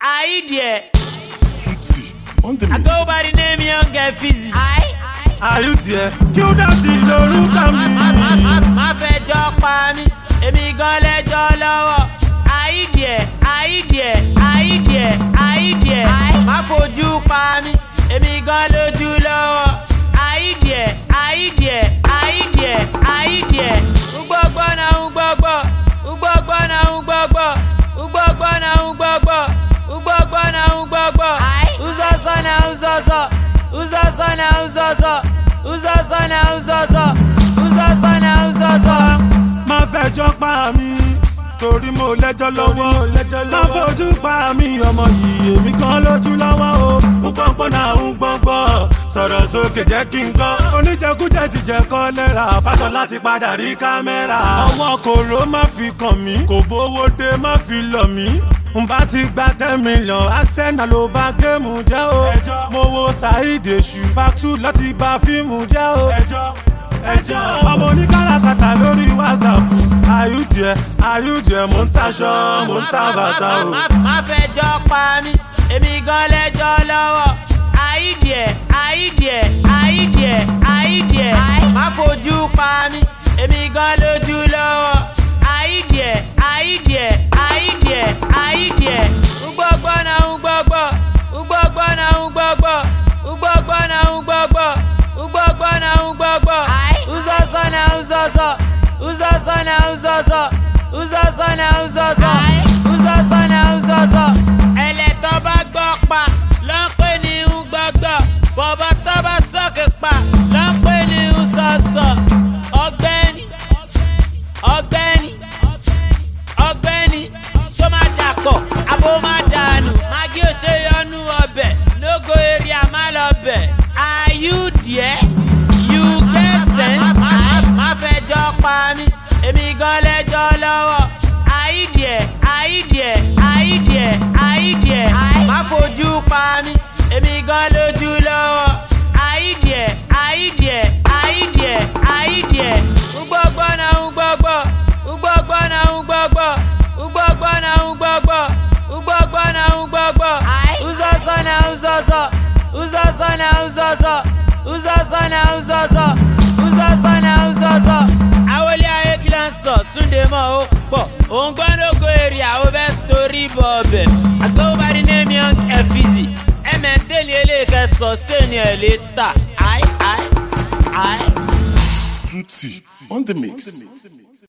Aye there. Tutti on the I mix. go by the name Young Get Fizzy. Are you there? Kí ó dá sí lórúkọ mi. Má fẹjọ́ pa mí, èmi gan lẹ́jọ́ lọ́wọ́. Aye there, aye there, aye there, aye there. Má fojú pa mí, èmi gan lójú lọ́wọ́. Aye there, aye there, aye there, aye there. Ugbọ́gbọ́ na ugbọ́gbọ́, ugbọ́gbọ́ na ugbọ́gbọ́, ugbọ́gbọ́ na ugbọ́gbọ́, ugbọ́gbọ́ na ugbọ́gbọ́. Uzọ́sọ́ na uzọ́sọ́, uzọ́sọ́ na uzọ́sọ́, uzọ́sọ́ na uzọ́sọ́, uzọ́sọ́ na uzọ́sọ́. Má fẹjọ́ pa mí torí mo lẹ́jọ́ lọ́wọ́. Má fojú pa mí ọmọ yìí èmi kan lójú lọ́wọ́ o. Ugbọ́ngbọ́n náà ugbọ́ngbọ́n sọ̀rọ̀ sókè jẹ́ kí n gbọ́. Oníjẹkújẹ ti jẹ kọ́lẹ́rà fásọ láti padà rí kámẹ́rà. Ọwọ́ kòró má fi kàn mí, kò bówó dé má fi lọ̀ mí. N bá ti gba 10 million, Arsenal ló bá géèmù jẹ́ o. Mo wo Saheed Èṣù Part2 láti bá fíìmù jẹ́ o. Ọmọ oníkàràkàtà lórí WhatsApp. Are you there? Mo ń taṣọ, mo ń ta bàtà o. Má fẹjọ́ pa mí, èmi gan lẹ́jọ́ lọ́wọ́. Aye there, aye there, aye there, aye there. Má fojú pa mí, èmi gan lójú lọ́wọ́. Aye there, aye there, aye there, aye there. Ugbọ́gbọ́ na ugbọ́gbọ́, ugbọ́gbọ́ na ugbọ́gbọ́, ugbọ́gbọ́ na ugbọ́gbọ́, ugbọ́gbọ́ na ugbọ́gbọ́. Uzọ́sọ́ na uzọ́sọ́, uzọ́sọ́ na uzọ́sọ́, uzọ́sọ́ na uzọ́sọ́, uzọ́sọ́ na uzọ́sọ́. Ẹlẹ́tọ́ bá gbọ́ pa ló ń pè ní ugbọ́gbọ́, bọ̀bọ̀ tó bá sọ́kè pa ló ń pè ní uzọ́sọ́. Ọ̀gbẹ́ni, ọ̀gbẹ́ni, ọ̀gbẹ́ni, tó máa dàpọ̀ àbó máa dànù. Magi ò ṣe yọnu ọbẹ̀, lógo eré àmà lọ́bẹ̀. Are you there? You get sense? Má fẹjọ́ pa mí, èmi gan lẹ́jọ́ lọ́wọ́. Aye there, aye there, aye there, aye there. Má fojú pa mí, èmi gan lójú lọ́wọ́. Aye there, aye there, aye there, aye there. Ugbọ́gbọ́ na ugbọ́gbọ́, ugbọ́gbọ́ na ugbọ́gbọ́, ugbọ́gbọ́ na ugbọ́gbọ́, ugbọ́gbọ́ na ugbọ́gbọ́. Uzọ́sọ́ na uzọ́sọ́, uzọ́sọ́ na uzọ́sọ́, uzọ́sọ́ na uzọ́sọ́, uzọ́sọ́ na uzọ́sọ́. Àwọlé ayé kí ló ń sọ Túndé mọ́ ó pọ̀. Òun gbọ́n lógo èrè àwọn bẹ́ẹ̀ torí bọ̀ ọbẹ̀. Àgbẹ̀wòbárí name Young Get Fizzy. Ẹ̀mẹ̀ntẹ́ni eléyìí sustain ẹ̀ létà. Aye. Tutti on the mix.